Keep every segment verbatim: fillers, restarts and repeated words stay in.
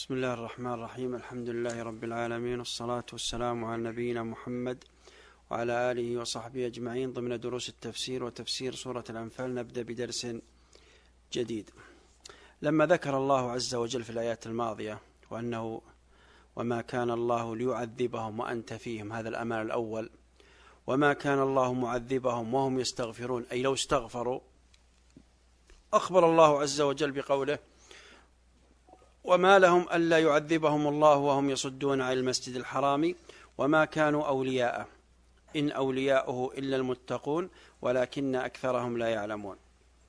بسم الله الرحمن الرحيم. الحمد لله رب العالمين، والصلاة والسلام على نبينا محمد وعلى آله وصحبه أجمعين ضمن دروس التفسير وتفسير سورة الأنفال. نبدأ بدرس جديد. لما ذكر الله عز وجل في الآيات الماضية وأنه وما كان الله ليعذبهم وأنت فيهم، هذا الأمر الأول، وما كان الله معذبهم وهم يستغفرون، أي لو استغفروا، أخبر الله عز وجل بقوله وما لهم ألا يعذبهم الله وهم يصدون عن المسجد الحرام وما كانوا أولياءه إن أولياؤه إلا المتقون ولكن أكثرهم لا يعلمون.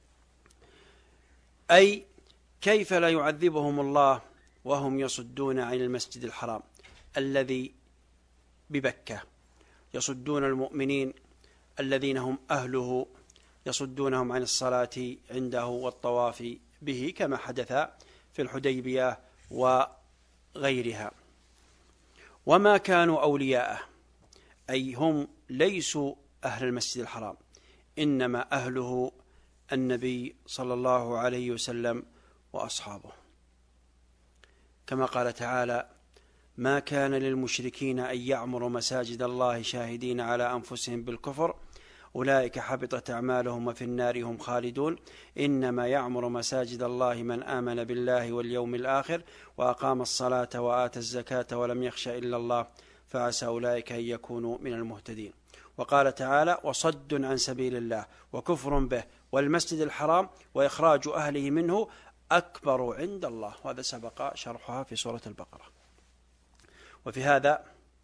أي كيف لا يعذبهم الله وهم يصدون عن المسجد الحرام الذي ببكة، يصدون المؤمنين الذين هم أهله، يصدونهم عن الصلاة عنده والطواف به كما حدث في الحديبية وغيرها. وما كانوا أولياءه، أي هم ليسوا أهل المسجد الحرام، إنما أهله النبي صلى الله عليه وسلم وأصحابه، كما قال تعالى ما كان للمشركين أن يعمروا مساجد الله شاهدين على أنفسهم بالكفر أولئك حبطت أعمالهم وفي النار هم خالدون إنما يعمر مساجد الله من آمن بالله واليوم الآخر وأقام الصلاة وآتى الزكاة ولم يخش إلا الله فعسى أولئك أن يكونوا من المهتدين. وقال تعالى وصد عن سبيل الله وكفر به والمسجد الحرام وإخراج أهله منه أكبر عند الله، وهذا سبق شرحها في سورة البقرة. وفي هذا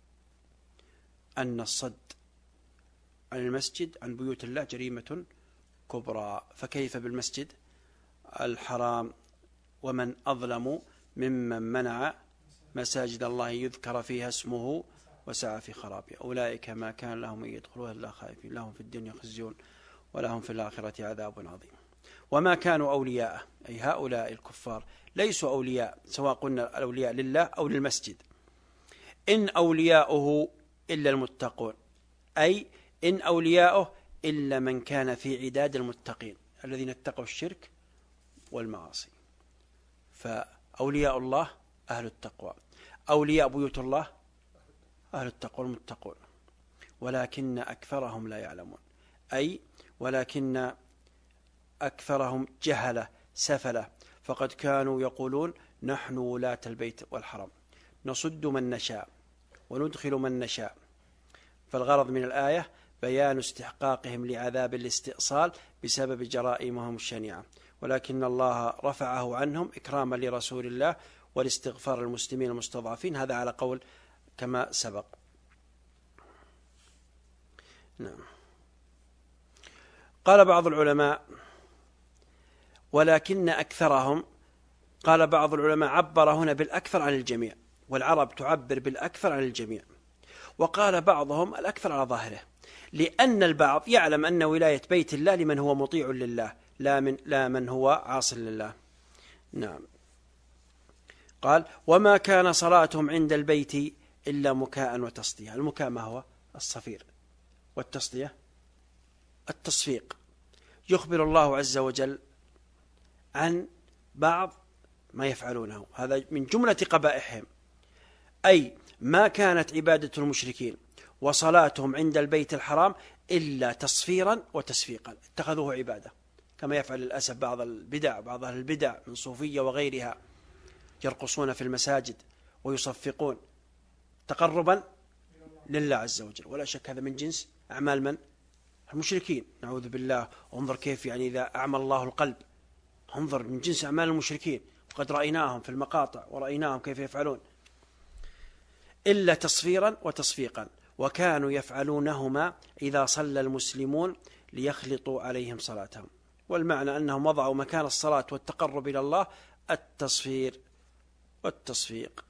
أن الصد عن المسجد عن بيوت الله جريمة كبرى، فكيف بالمسجد الحرام؟ ومن أظلم ممن منع مساجد الله يذكر فيها اسمه وسعى في خرابها أولئك ما كان لهم أن يدخلوها إلا خائفين لهم في الدنيا خزي ولهم في الآخرة عذاب عظيم. وما كانوا أولياءه، أي هؤلاء الكفار ليسوا أولياء، سواء قلنا الأولياء لله أو للمسجد، إن أولياؤه إلا المتقون، أي إن أولياؤه إلا من كان في عداد المتقين الذين اتقوا الشرك والمعاصي. فأولياء الله أهل التقوى، أولياء بيوت الله أهل التقوى المتقون، ولكن أكثرهم لا يعلمون، أي ولكن أكثرهم جهلة سفلة، فقد كانوا يقولون نحن ولاة البيت والحرم نصد من نشاء وندخل من نشاء. فالغرض من الآية بيان استحقاقهم لعذاب الاستئصال بسبب جرائمهم الشنيعة، ولكن الله رفعه عنهم إكراما لرسول الله والاستغفار المسلمين المستضعفين، هذا على قول كما سبق. نعم. قال بعض العلماء ولكن أكثرهم، قال بعض العلماء عبر هنا بالأكثر عن الجميع، والعرب تعبر بالأكثر عن الجميع، وقال بعضهم الأكثر على ظاهره، لأن البعض يعلم أن ولاية بيت الله لمن هو مطيع لله لا من, لا من هو عاص لله. نعم. قال وما كان صلاتهم عند البيت إلا مكاء وتصدية. المكاء ما هو؟ الصفير، والتصدية التصفيق. يخبر الله عز وجل عن بعض ما يفعلونه، هذا من جملة قبائحهم، أي ما كانت عبادة المشركين وصلاتهم عند البيت الحرام إلا تصفيرا وتسفيقا، اتخذوه عبادة، كما يفعل للأسف بعض البدع بعض أهل البدع من صوفية وغيرها، يرقصون في المساجد ويصفقون تقربا لله عز وجل، ولا شك هذا من جنس أعمال من؟ المشركين، نعوذ بالله. انظر كيف يعني إذا أعمى الله القلب، انظر من جنس أعمال المشركين، وقد رأيناهم في المقاطع ورأيناهم كيف يفعلون، إلا تصفيرا وتصفيقا، وكانوا يفعلونهما إذا صلى المسلمون ليخلطوا عليهم صلاتهم. والمعنى أنهم وضعوا مكان الصلاة والتقرب إلى الله التصفير والتصفيق،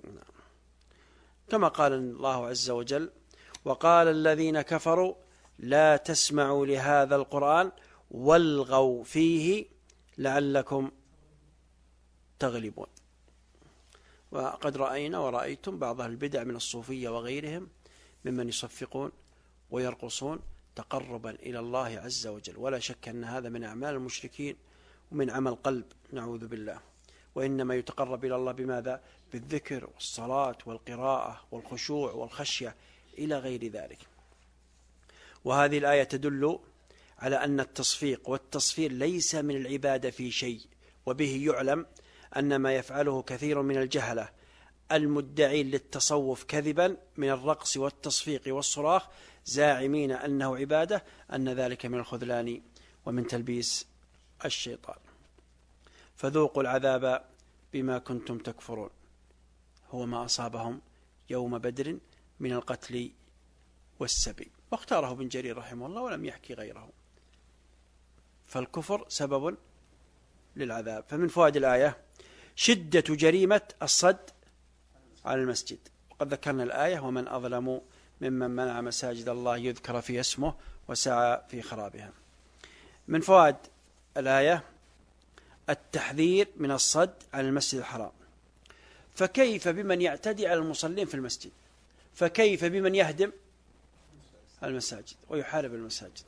كما قال الله عز وجل وقال الذين كفروا لا تسمعوا لهذا القرآن والغوا فيه لعلكم تغلبون. وقد رأينا ورأيتم بعض البدع من الصوفية وغيرهم ممن يصفقون ويرقصون تقربا إلى الله عز وجل، ولا شك أن هذا من أعمال المشركين ومن عمل قلب، نعوذ بالله. وإنما يتقرب إلى الله بماذا؟ بالذكر والصلاة والقراءة والخشوع والخشية إلى غير ذلك. وهذه الآية تدل على أن التصفيق والتصفير ليس من العبادة في شيء، وبه يعلم أن ما يفعله كثير من الجهلة المدعين للتصوف كذبا من الرقص والتصفيق والصراخ زاعمين أنه عبادة، أن ذلك من الخذلان ومن تلبيس الشيطان. فذوقوا العذاب بما كنتم تكفرون، هو ما أصابهم يوم بدر من القتل والسبي. واختاره ابن جرير رحمه الله ولم يحكي غيره. فالكفر سبب للعذاب. فمن فوائد الآية شدة جريمة الصد على المسجد، وقد ذكرنا الآية: ومن أظلم ممن منع مساجد الله يذكر في اسمه وسعى في خرابها. من فوائد الآية التحذير من الصد على المسجد الحرام. فكيف بمن يعتدي على المصلين في المسجد؟ فكيف بمن يهدم المساجد ويحارب المساجد؟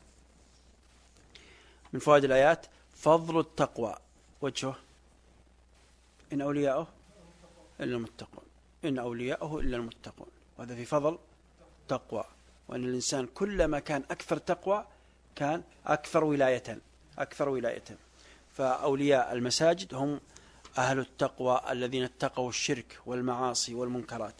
من فوائد الآيات فضل التقوى، وجهه: إن أولياءه إلا المتقون، إن أولياءه إلا المتقون. وهذا في فضل تقوى، وأن الإنسان كلما كان أكثر تقوى كان أكثر ولاية أكثر ولاية. فأولياء المساجد هم أهل التقوى الذين اتقوا الشرك والمعاصي والمنكرات.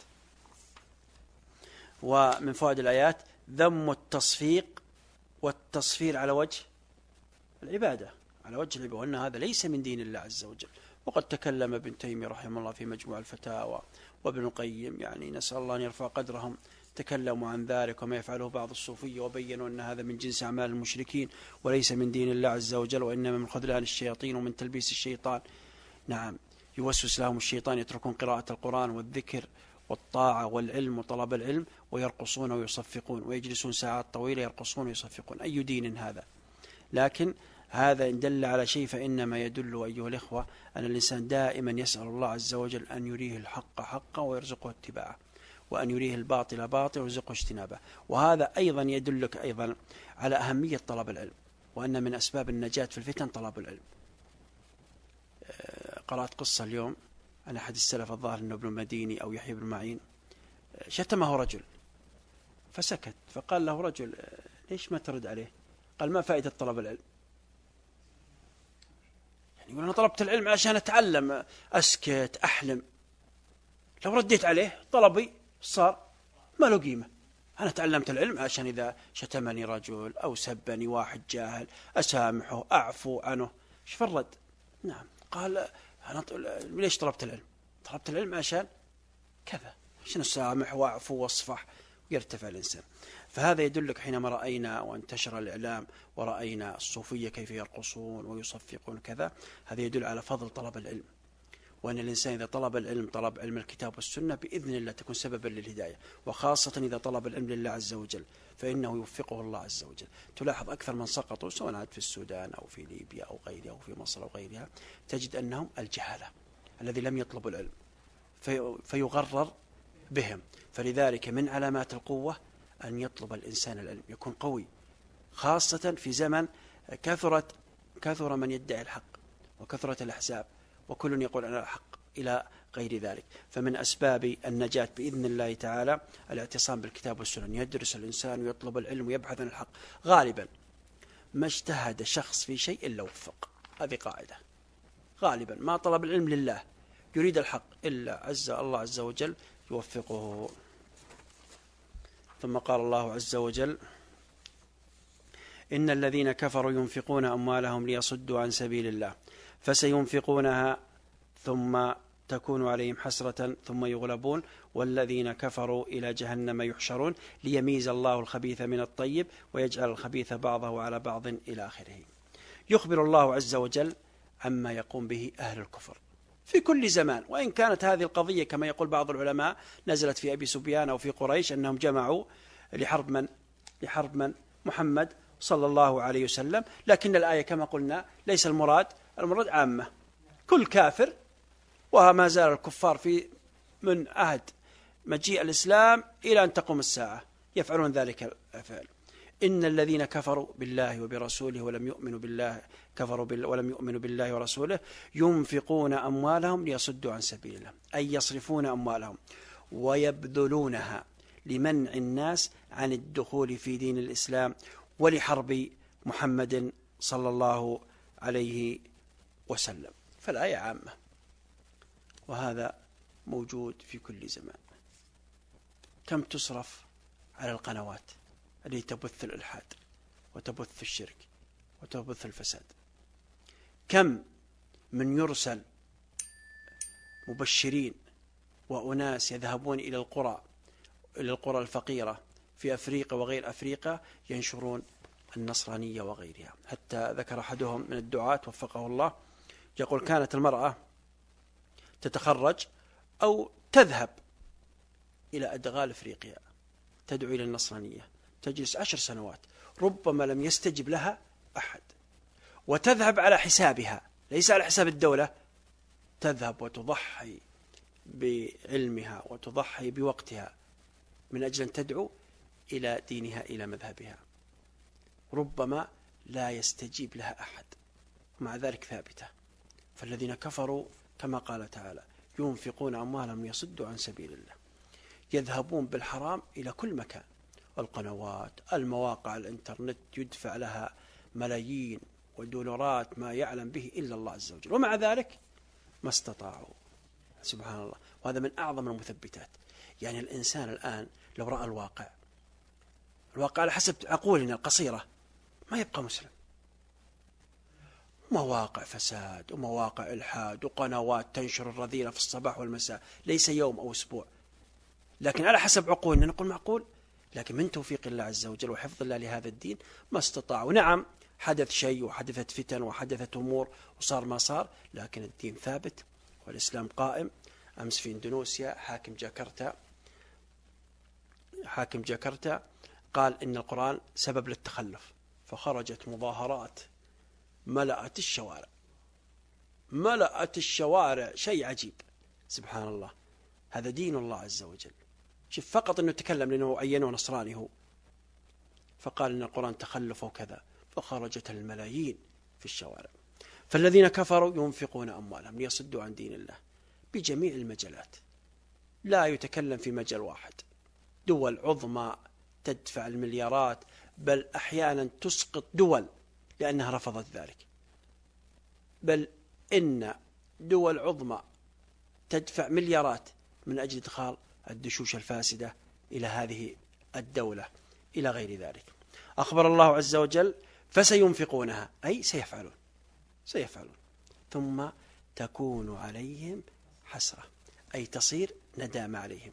ومن فوائد الآيات ذم التصفيق والتصفير على وجه العبادة، على وجه العبادة، وأن هذا ليس من دين الله عز وجل. وقد تكلم ابن تيمية رحمه الله في مجموع الفتاوى، وابن القيم، يعني نسأل الله أن يرفع قدرهم، تكلموا عن ذلك وما يفعله بعض الصوفية، وبينوا أن هذا من جنس أعمال المشركين وليس من دين الله عز وجل، وإنما من خذلان الشياطين ومن تلبيس الشيطان. نعم، يوسوس لهم الشيطان، يتركون قراءة القرآن والذكر والطاعة والعلم وطلب العلم ويرقصون ويصفقون، ويجلسون ساعات طويلة يرقصون ويصفقون. أي دين هذا؟ لكن هذا إن دل على شيء فإنما يدل أيها الإخوة أن الإنسان دائما يسأل الله عز وجل أن يريه الحق حقا ويرزقه اتباعه، وأن يريه الباطل باطل ويرزقه اجتنابه. وهذا أيضا يدلك أيضا على أهمية طلب العلم، وأن من أسباب النجاة في الفتن طلب العلم. قرأت قصة اليوم عن أحد السلف، الظاهر أنه ابن مديني أو يحيى بن معين، شتمه رجل فسكت، فقال له رجل: ليش ما ترد عليه؟ قال: ما فائدة طلب العلم؟ يعني يقول: أنا طلبت العلم عشان أتعلم، أسكت أحلم، لو رديت عليه طلبي صار ما له قيمة. أنا تعلمت العلم عشان إذا شتمني رجل أو سبني واحد جاهل أسامحه أعفو عنه. ايش فرد؟ نعم، قال: أنا ليش طلبت العلم؟ طلبت العلم عشان كذا، عشان أسامح وأعفو وأصفح ويرتفع الإنسان. فهذا يدلك حينما رأينا وانتشر الإعلام ورأينا الصوفية كيف يرقصون ويصفقون كذا، هذا يدل على فضل طلب العلم، وأن الإنسان إذا طلب العلم، طلب علم الكتاب والسنة، بإذن الله تكون سببا للهداية، وخاصة إذا طلب العلم لله عز وجل فإنه يوفقه الله عز وجل. تلاحظ أكثر من سقطوا سواء عاد في السودان أو في ليبيا أو غيرها أو في مصر أو غيرها، تجد أنهم الجهالة الذي لم يطلبوا العلم في فيغرر بهم. فلذلك من علامات القوة أن يطلب الإنسان العلم، يكون قوي، خاصة في زمن كثرت كثر من يدعي الحق وكثرة الأحزاب وكل يقول أنا الحق إلى غير ذلك. فمن أسباب النجاة بإذن الله تعالى الاعتصام بالكتاب والسنة، يدرس الإنسان ويطلب العلم ويبحث عن الحق. غالبا ما اجتهد شخص في شيء إلا وفق، هذه قاعدة. غالبا ما طلب العلم لله يريد الحق إلا عز الله عز وجل يوفقه. ثم قال الله عز وجل: إن الذين كفروا ينفقون أموالهم ليصدوا عن سبيل الله فسينفقونها ثم تكون عليهم حسرة ثم يغلبون والذين كفروا إلى جهنم يحشرون ليميز الله الخبيث من الطيب ويجعل الخبيث بعضه على بعض إلى آخره. يخبر الله عز وجل عما يقوم به أهل الكفر في كل زمان، وإن كانت هذه القضية كما يقول بعض العلماء نزلت في أبي سفيان أو في قريش، أنهم جمعوا لحرب من لحرب من محمد صلى الله عليه وسلم، لكن الآية كما قلنا ليس المراد المراد عامة، كل كافر، وما زال الكفار في من عهد مجيء الإسلام إلى أن تقوم الساعة يفعلون ذلك الفعل. إن الذين كفروا بالله وبرسوله ولم يؤمنوا بالله كفروا بالله ولم يؤمنوا بالله ورسوله ينفقون أموالهم ليصدوا عن سبيل الله، أي يصرفون أموالهم ويبذلونها لمنع الناس عن الدخول في دين الإسلام ولحرب محمد صلى الله عليه وسلم. فالآية عامة، وهذا موجود في كل زمان. كم تصرف على القنوات التي تبث الإلحاد وتبث الشرك وتبث الفساد؟ كم من يرسل مبشرين وأناس يذهبون إلى القرى إلى القرى الفقيرة في أفريقيا وغير أفريقيا ينشرون النصرانية وغيرها. حتى ذكر أحدهم من الدعاة وفقه الله يقول: كانت المرأة تتخرج أو تذهب إلى أدغال أفريقيا تدعو إلى النصرانية، تجلس عشر سنوات ربما لم يستجب لها أحد، وتذهب على حسابها ليس على حساب الدولة، تذهب وتضحي بعلمها وتضحي بوقتها من أجل أن تدعو إلى دينها إلى مذهبها، ربما لا يستجيب لها أحد، مع ذلك ثابتة. فالذين كفروا كما قال تعالى ينفقون أموالهم ليصدوا عن سبيل الله، يذهبون بالحرام إلى كل مكان، القنوات، المواقع، الإنترنت يدفع لها ملايين ودولارات ما يعلم به إلا الله عز وجل، ومع ذلك ما استطاعوا. سبحان الله. وهذا من أعظم المثبتات. يعني الإنسان الآن لو رأى الواقع الواقع على حسب عقولنا القصيرة ما يبقى مسلم. مواقع فساد ومواقع إلحاد وقنوات تنشر الرذيلة في الصباح والمساء، ليس يوم أو أسبوع، لكن على حسب عقولنا نقول معقول، لكن من توفيق الله عز وجل وحفظ الله لهذا الدين ما استطاعوا. نعم حدث شيء وحدثت فتن وحدثت أمور وصار ما صار، لكن الدين ثابت والإسلام قائم. أمس في إندونيسيا حاكم جاكرتا حاكم جاكرتا قال إن القرآن سبب للتخلف، فخرجت مظاهرات ملأت الشوارع ملأت الشوارع شيء عجيب. سبحان الله. هذا دين الله عز وجل. شوف، فقط أنه تكلم لأنه عينه نصراني هو، فقال إن القرآن تخلف وكذا، فخرجت الملايين في الشوارع. فالذين كفروا ينفقون أموالهم ليصدوا عن دين الله بجميع المجالات، لا يتكلم في مجال واحد. دول عظمى تدفع المليارات، بل أحيانا تسقط دول لأنها رفضت ذلك، بل إن دول عظمى تدفع مليارات من أجل إدخال الدشوش الفاسدة إلى هذه الدولة إلى غير ذلك. أخبر الله عز وجل فسينفقونها، أي سيفعلون سيفعلون ثم تكون عليهم حسرة، أي تصير ندامة عليهم،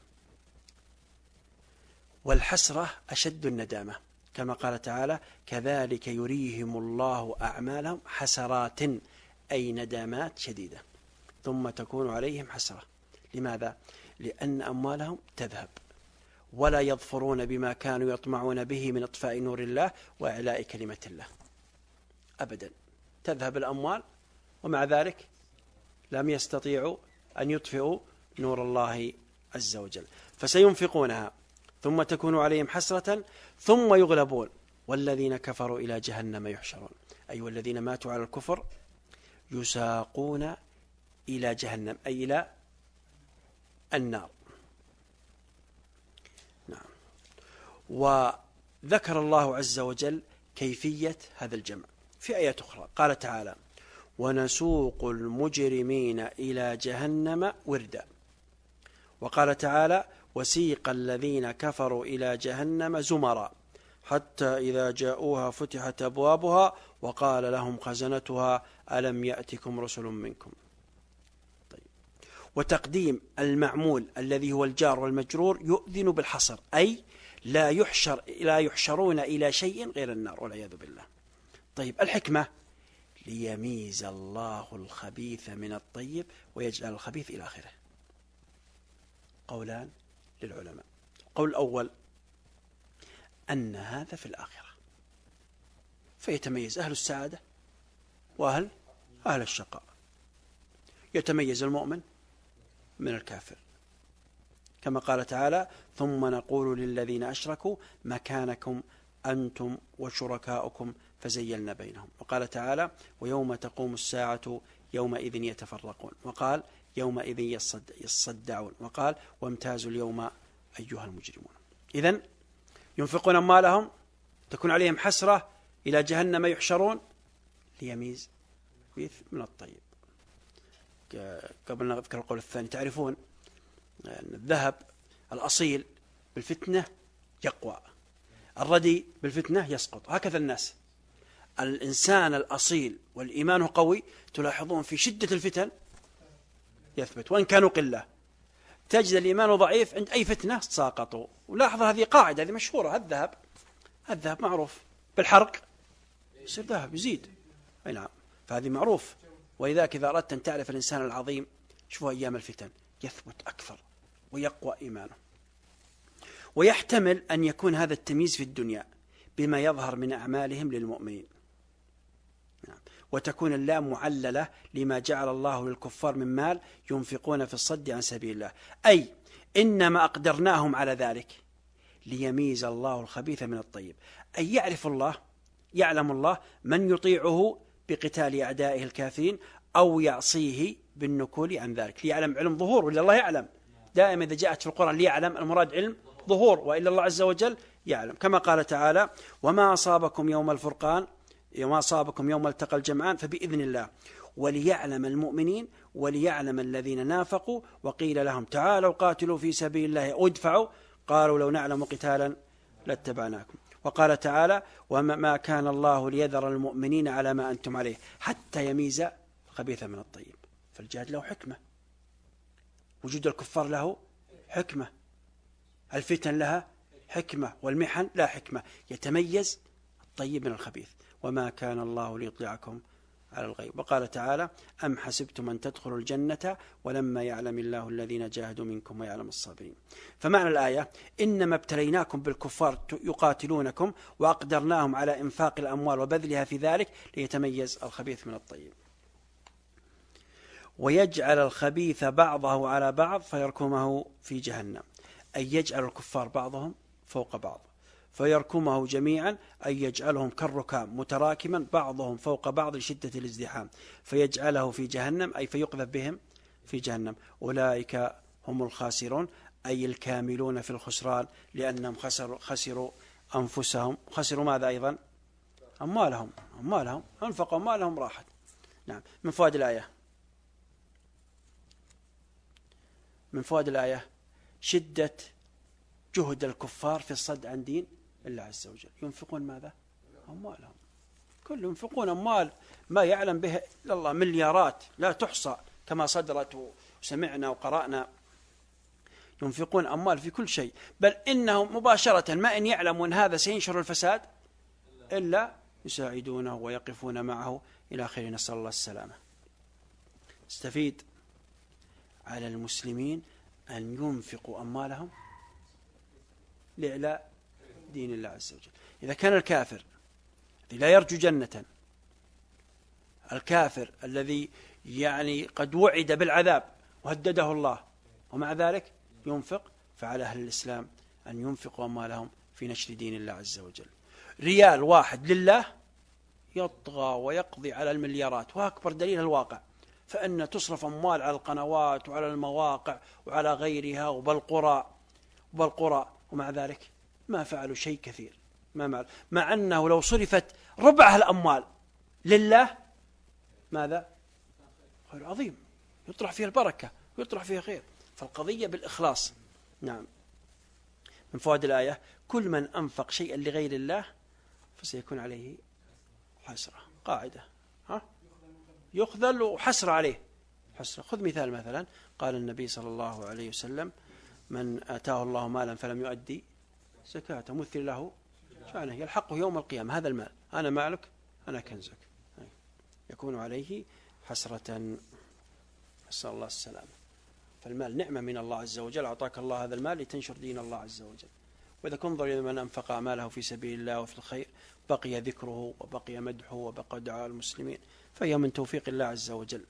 والحسرة أشد الندامة، كما قال تعالى كذلك يريهم الله أعمالهم حسرات، أي ندامات شديدة، ثم تكون عليهم حسرة. لماذا؟ لأن أموالهم تذهب ولا يظفرون بما كانوا يطمعون به من إطفاء نور الله وإعلاء كلمة الله أبدا. تذهب الأموال ومع ذلك لم يستطيعوا أن يطفئوا نور الله عز وجل. فسينفقونها ثم تكون عليهم حسرة ثم يغلبون والذين كفروا إلى جهنم يحشرون، أي والذين ماتوا على الكفر يساقون إلى جهنم، أي إلى النار. نعم. وذكر الله عز وجل كيفية هذا الجمع في آيات أخرى، قال تعالى ونسوق المجرمين إلى جهنم وردا، وقال تعالى وسيق الذين كفروا إلى جهنم زمرا حتى إذا جاءوها فتحت أبوابها وقال لهم خزنتها ألم يأتكم رسل منكم. طيب. وتقديم المعمول الذي هو الجار والمجرور يؤذن بالحصر، أي لا يحشر لا يحشرون إلى شيء غير النار والعياذ بالله. طيب، الحكمة ليميز الله الخبيث من الطيب ويجعل الخبيث إلى آخره. قولان للعلماء. القول الأول أن هذا في الآخرة، فيتميز أهل السعادة وأهل أهل الشقاء، يتميز المؤمن من الكافر، كما قال تعالى ثم نقول للذين أشركوا مكانكم أنتم وشركاؤكم فزيلنا بينهم. وقال تعالى ويوم تقوم الساعة يومئذ يتفرقون، وقال يومئذ يصدعون، وقال وامتازوا اليوم أيها المجرمون. إذن ينفقون أموالهم تكون عليهم حسرة إلى جهنم يحشرون ليميز الخبيث من الطيب. قبل نذكر القول الثاني، تعرفون أن الذهب الأصيل بالفتنة يقوى، الردي بالفتنة يسقط. هكذا الناس، الإنسان الأصيل والإيمان قوي تلاحظون في شدة الفتن يثبت وإن كانوا قلة، تجد الإيمان ضعيف عند أي فتنة ساقطوا. ولاحظ هذه قاعدة، هذه مشهورة. الذهب الذهب معروف بالحرق يصير ذهب يزيد، أي نعم، فهذه معروف. ولذلك إذا أردت أن تعرف الإنسان العظيم شوفوا أيام الفتن يثبت أكثر ويقوى إيمانه. ويحتمل أن يكون هذا التمييز في الدنيا بما يظهر من أعمالهم للمؤمنين، وتكون اللام معللة لما جعل الله للكفار من مال ينفقون في الصد عن سبيل الله، أي إنما أقدرناهم على ذلك ليميز الله الخبيث من الطيب. أي يعرف الله، يعلم الله من يطيعه بقتال أعدائه الكافرين أو يعصيه بالنكول عن ذلك، ليعلم علم ظهور. وإلا الله يعلم دائما إذا جاءت في القرآن ليعلم، المراد علم ظهور، وإلا الله عز وجل يعلم. كما قال تعالى وما أصابكم يوم الفرقان وما أصابكم يوم التقى الجمعان فبإذن الله وليعلم المؤمنين وليعلم الذين نافقوا وقيل لهم تعالوا قاتلوا في سبيل الله ادفعوا قالوا لو نعلم قتالا لاتبعناكم. وقال تعالى وما كان الله ليذر المؤمنين على ما أنتم عليه حتى يميز الخبيث من الطيب. فالجهاد له حكمة، وجود الكفار له حكمة، الفتن لها حكمة، والمحن لا حكمة، يتميز الطيب من الخبيث. وما كان الله ليطلعكم على الغيب. وقال تعالى أم حسبتم أن تدخلوا الجنة ولما يعلم الله الذين جاهدوا منكم ويعلم الصابرين. فمعنى الآية إنما ابتليناكم بالكفار يقاتلونكم وأقدرناهم على إنفاق الأموال وبذلها في ذلك ليتميز الخبيث من الطيب. ويجعل الخبيث بعضه على بعض فيركمه في جهنم، أي يجعل الكفار بعضهم فوق بعض فيركمه جميعا، أي يجعلهم كالركام متراكما بعضهم فوق بعض لشدة الازدحام فيجعله في جهنم، أي فيقذف بهم في جهنم. أولئك هم الخاسرون، أي الكاملون في الخسران، لأنهم خسروا, خسروا أنفسهم. خسروا ماذا أيضا؟ أموالهم أموالهم أنفقوا أموالهم راحت. نعم. من فوائد الآية من فوائد الآية شدة جهد الكفار في الصد عن دين الله عز وجل. ينفقون ماذا؟ أموالهم، كل ينفقون أموال ما يعلم به إلا الله، مليارات لا تحصى كما صدرت وسمعنا وقرأنا. ينفقون أموال في كل شيء، بل إنهم مباشرة ما إن يعلمون هذا سينشر الفساد إلا يساعدونه ويقفون معه إلى آخره، نسأل الله السلامة. استفيد على المسلمين أن ينفقوا أموالهم لإعلاء دين الله عز وجل. إذا كان الكافر الذي لا يرجو جنة، الكافر الذي يعني قد وعد بالعذاب وهدده الله ومع ذلك ينفق، فعلى أهل الإسلام أن ينفقوا أموالهم في نشر دين الله عز وجل. ريال واحد لله يطغى ويقضي على المليارات، وأكبر دليل الواقع، فإن تصرف أموال على القنوات وعلى المواقع وعلى غيرها وبالقرى وبالقرى ومع ذلك ما فعلوا شيء كثير، ما مع, مع أنه لو صرفت ربع الأموال لله ماذا؟ خير عظيم، يطرح فيها البركة ويطرح فيها خير. فالقضية بالإخلاص. نعم. من فوائد الآية كل من أنفق شيئا لغير الله فسيكون عليه حسرة. قاعدة ها؟ يخذل وحسرة عليه حسرة. خذ مثال، مثلا قال النبي صلى الله عليه وسلم من آتاه الله مالا فلم يؤدي زكاته مثل له شأنه يلحقه يوم القيامة هذا المال، أنا مالك أنا كنزك، يكون عليه حسرة، نسأل الله السلامة. فالمال نعمة من الله عز وجل، أعطاك الله هذا المال لتنشر دين الله عز وجل. وإذا كنظر إلى من أنفق ماله في سبيل الله وفي الخير بقي ذكره وبقي مدحه وبقى دعاء المسلمين، فهي من توفيق الله عز وجل.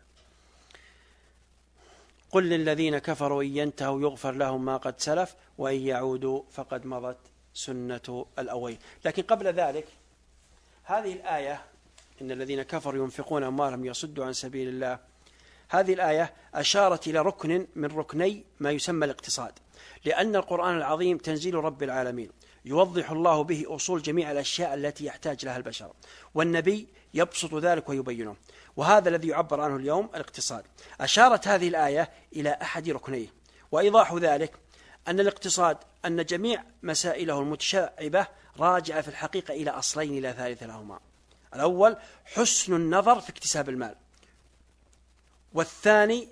قل للذين كفروا إن ينتهوا يغفر لهم ما قد سلف وإن يعودوا فقد مضت سنة الأولين. لكن قبل ذلك هذه الآية إن الذين كفروا ينفقون أموالهم ليصدوا عن سبيل الله، هذه الآية أشارت إلى ركن من ركني ما يسمى الاقتصاد، لأن القرآن العظيم تنزيل رب العالمين يوضح الله به أصول جميع الأشياء التي يحتاج لها البشر، والنبي يبسط ذلك ويبينه، وهذا الذي يعبر عنه اليوم الاقتصاد. أشارت هذه الآية إلى أحد ركنيه، وإيضاح ذلك أن الاقتصاد أن جميع مسائله المتشعبة راجعة في الحقيقة إلى أصلين لا ثالث لهما. الأول حسن النظر في اكتساب المال، والثاني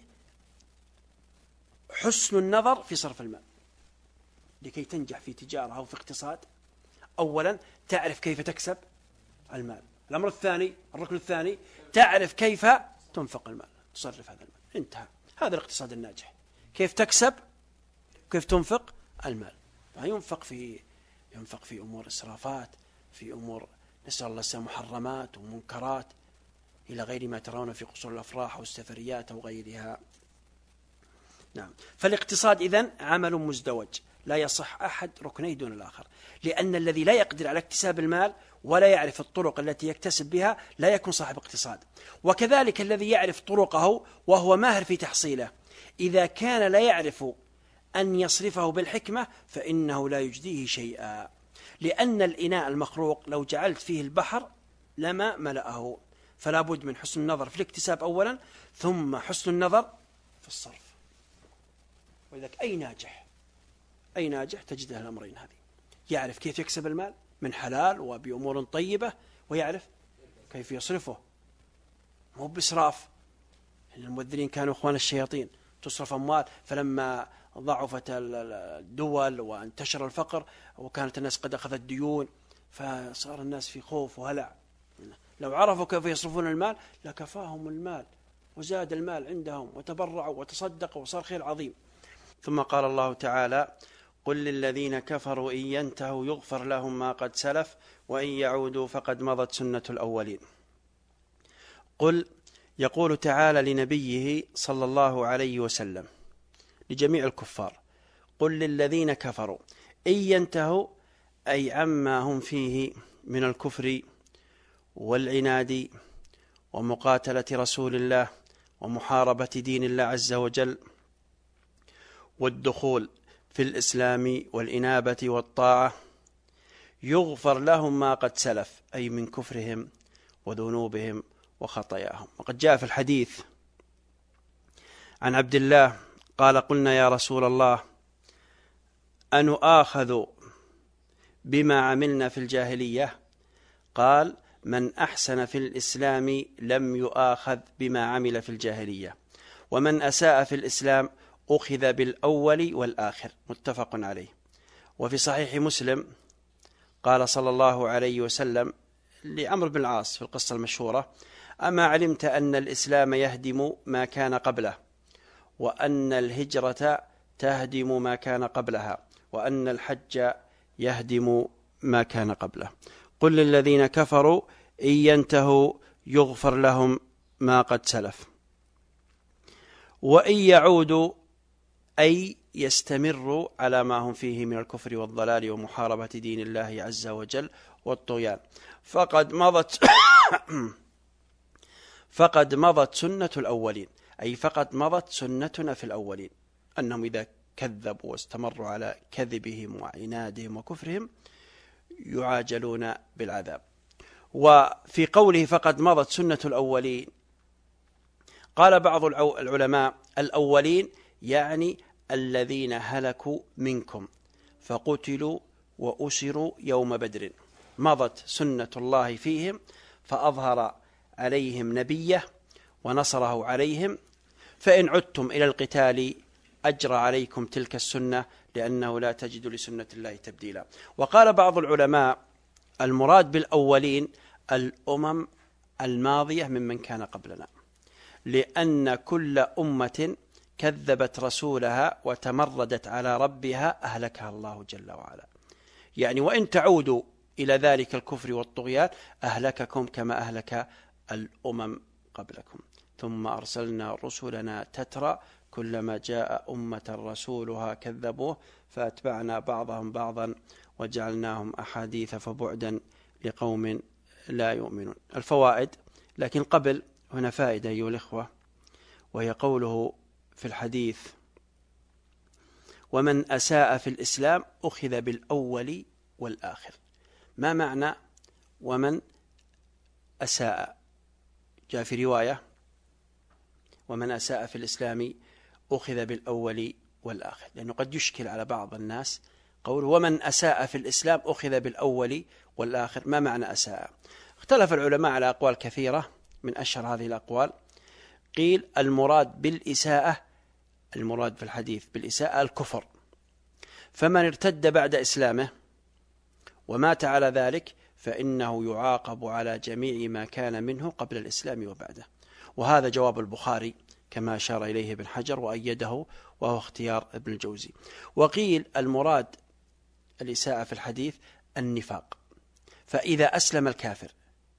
حسن النظر في صرف المال. لكي تنجح في تجارة أو في اقتصاد، أولا تعرف كيف تكسب المال. الأمر الثاني، الركن الثاني، تعرف كيف تنفق المال، تصرف هذا المال. انتهى. هذا الاقتصاد الناجح، كيف تكسب، كيف تنفق المال. ينفق في ينفق في أمور إسرافات، في أمور نسأل الله السلامة محرمات ومنكرات، إلى غير ما ترون في قصور الأفراح أو السفريات أو غيرها. نعم. فالاقتصاد إذن عمل مزدوج، لا يصح أحد ركنيه دون الآخر، لأن الذي لا يقدر على اكتساب المال ولا يعرف الطرق التي يكتسب بها لا يكون صاحب اقتصاد. وكذلك الذي يعرف طرقه وهو ماهر في تحصيله، إذا كان لا يعرف أن يصرفه بالحكمة فإنه لا يجديه شيئا، لأن الإناء المخروق لو جعلت فيه البحر لما ملأه. فلا بد من حسن النظر في الاكتساب أولا، ثم حسن النظر في الصرف. ولذلك أي ناجح أي ناجح تجد له الأمرين هذه، يعرف كيف يكسب المال من حلال وبأمور طيبة، ويعرف كيف يصرفه، مو بإسراف. المبذرين كانوا إخوان الشياطين، تصرف أموال، فلما ضعفت الدول وانتشر الفقر وكانت الناس قد أخذت ديون، فصار الناس في خوف وهلع. لو عرفوا كيف يصرفون المال لكفاهم المال وزاد المال عندهم وتبرعوا وتصدقوا وصار خير عظيم. ثم قال الله تعالى: قل للذين كفروا إن ينتهوا يغفر لهم ما قد سلف وإن يعودوا فقد مضت سنة الأولين. قل يقول تعالى لنبيه صلى الله عليه وسلم لجميع الكفار: قل للذين كفروا إن ينتهوا، أي عما هم فيه من الكفر والعناد ومقاتلة رسول الله ومحاربة دين الله عز وجل والدخول في الإسلام والإنابة والطاعة، يغفر لهم ما قد سلف، أي من كفرهم وذنوبهم وخطاياهم. وقد جاء في الحديث عن عبد الله قال: قلنا يا رسول الله أنؤاخذ بما عملنا في الجاهلية؟ قال: من أحسن في الإسلام لم يؤاخذ بما عمل في الجاهلية، ومن أساء في الإسلام أخذ بالأول والآخر. متفق عليه. وفي صحيح مسلم قال صلى الله عليه وسلم لعمرو بن العاص في القصة المشهورة: أما علمت أن الإسلام يهدم ما كان قبله، وأن الهجرة تهدم ما كان قبلها، وأن الحج يهدم ما كان قبله. قل للذين كفروا إن ينتهوا يغفر لهم ما قد سلف وإن يعودوا، أي يستمروا على ما هم فيه من الكفر والضلال ومحاربة دين الله عز وجل والطغيان، فقد مضت فقد مضت سنة الأولين، أي فقد مضت سنتنا في الأولين، أنهم إذا كذبوا واستمروا على كذبهم وعنادهم وكفرهم يعاجلون بالعذاب. وفي قوله فقد مضت سنة الأولين، قال بعض العلماء: الأولين يعني الذين هلكوا منكم فقتلوا وأسروا يوم بدر، مضت سنة الله فيهم فأظهر عليهم نبيه ونصره عليهم، فإن عدتم إلى القتال أجرى عليكم تلك السنة، لأنه لا تجد لسنة الله تبديلا. وقال بعض العلماء: المراد بالأولين الأمم الماضية ممن كان قبلنا، لأن كل أمة كذبت رسولها وتمردت على ربها أهلكها الله جل وعلا. يعني وإن تعودوا إلى ذلك الكفر والطغيان أهلككم كما أهلك الأمم قبلكم. ثم أرسلنا رسلنا تترى كلما جاء أمة رسولها كذبوه فأتبعنا بعضهم بعضا وجعلناهم أحاديث فبعدا لقوم لا يؤمنون. الفوائد، لكن قبل هنا فائدة أيها الإخوة، وهي قوله في الحديث: ومن أساء في الإسلام أخذ بالأول والآخر. ما معنى ومن أساء؟ جاء في رواية: ومن أساء في الإسلام أخذ بالأول والآخر، لأنه قد يشكل على بعض الناس قوله ومن أساء في الإسلام أخذ بالأول والآخر. ما معنى أساء؟ اختلف العلماء على أقوال كثيرة، من أشهر هذه الأقوال قيل المراد بالإساءة، المراد في الحديث بالإساءة الكفر، فمن ارتد بعد إسلامه ومات على ذلك فإنه يعاقب على جميع ما كان منه قبل الإسلام وبعده. وهذا جواب البخاري كما أشار إليه ابن حجر وأيده، وهو اختيار ابن الجوزي. وقيل المراد الإساءة في الحديث النفاق، فإذا أسلم الكافر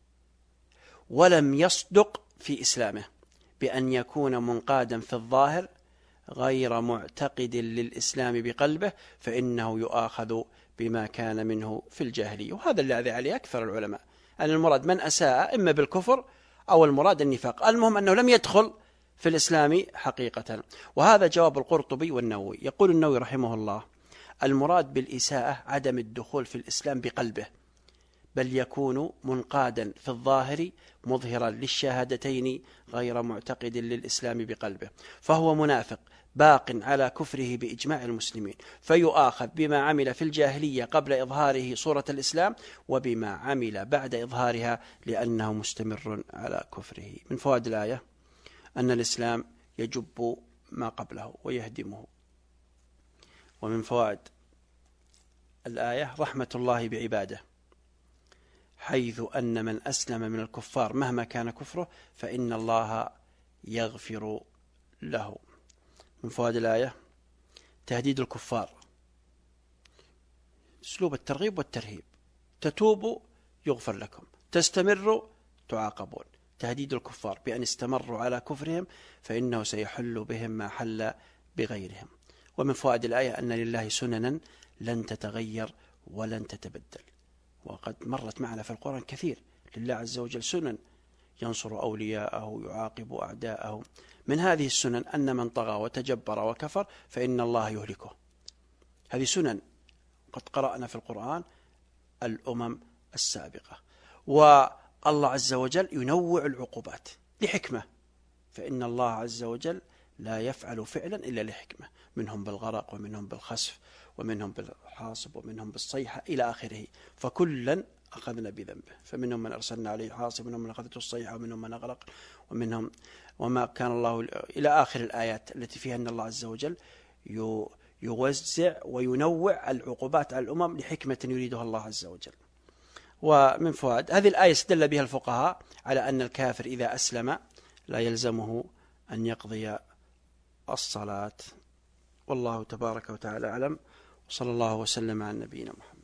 ولم يصدق في إسلامه بأن يكون منقادا في الظاهر غير معتقد للإسلام بقلبه فإنه يؤاخذ بما كان منه في الجاهلية. وهذا الذي عليه أكثر العلماء، أن المراد من أساء إما بالكفر أو المراد النفاق، المهم أنه لم يدخل في الإسلام حقيقة. وهذا جواب القرطبي والنووي. يقول النووي رحمه الله: المراد بالإساءة عدم الدخول في الإسلام بقلبه، بل يكون منقادا في الظاهر مظهرا للشهادتين غير معتقد للإسلام بقلبه، فهو منافق باق على كفره بإجماع المسلمين، فيؤاخذ بما عمل في الجاهلية قبل إظهاره صورة الإسلام وبما عمل بعد إظهارها لأنه مستمر على كفره. من فوائد الآية أن الإسلام يجب ما قبله ويهدمه. ومن فوائد الآية رحمة الله بعباده، حيث أن من أسلم من الكفار مهما كان كفره فإن الله يغفر له. من فوائد الآية تهديد الكفار، أسلوب الترغيب والترهيب: تتوبوا يغفر لكم، تستمروا تعاقبون. تهديد الكفار بأن استمروا على كفرهم فإنه سيحل بهم ما حل بغيرهم. ومن فوائد الآية أن لله سننا لن تتغير ولن تتبدل، وقد مرت معنا في القرآن كثير. لله عز وجل سنن ينصر أولياءه يعاقب أعداءه. من هذه السنن أن من طغى وتجبر وكفر فإن الله يهلكه. هذه سنن قد قرأنا في القرآن الأمم السابقة. والله عز وجل ينوع العقوبات لحكمة، فإن الله عز وجل لا يفعل فعلا إلا لحكمة، منهم بالغرق ومنهم بالخسف ومنهم بالحاصب ومنهم بالصيحة إلى آخره، فكلا أخذنا بذنبه، فمنهم من أرسلنا عليه حاصب ومنهم من أخذته الصيحة ومنهم من أغرق ومنهم وما كان الله إلى آخر الآيات التي فيها أن الله عز وجل يوزع وينوع العقوبات على الأمم لحكمة يريدها الله عز وجل. ومن فوائد هذه الآية استدل بها الفقهاء على أن الكافر إذا أسلم لا يلزمه أن يقضي الصلاة. والله تبارك وتعالى أعلم، وصلى الله وسلم على نبينا محمد.